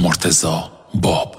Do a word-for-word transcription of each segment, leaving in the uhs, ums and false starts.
مرتضی باب.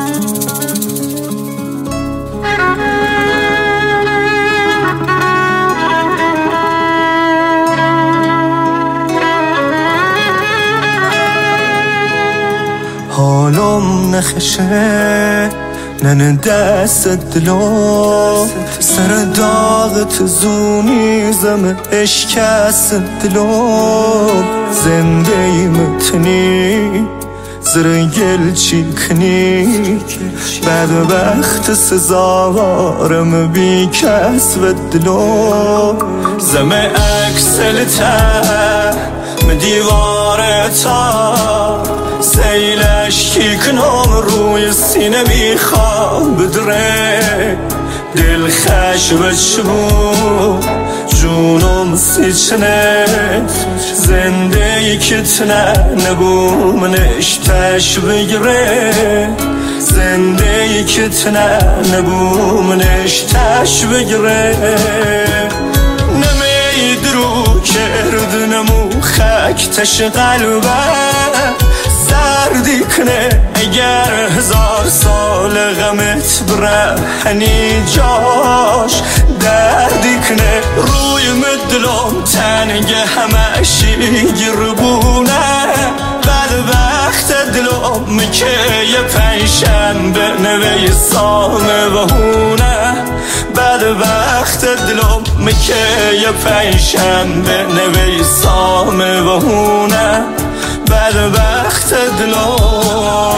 حالم نخشه نن دست دلم سر داغت زونی زم اشکست دلم زنده متنی زر گل چی کنی بدبخت سزاوارم بی کس و دلم زم اکسلته من دیوارتا سیلش کی کنم روی سینه میخوام بدره دل خش بشمو جونم سیچنه زنده ای که تنه نبو منش تش بگره زنده ای که تنه نبو منش تش بگره نمیدرو کردنمو خک تش قلبه سردی کنه اگر هزار سال غمت بره هنی جاش دردی کنه روی مدلم تنگه همشی گربونه بدبخت دلم که یه پنجشنبه نوی سامه و هونه بدبخت دلم که یه پنجشنبه نوی سامه و هونه بدبخت دلم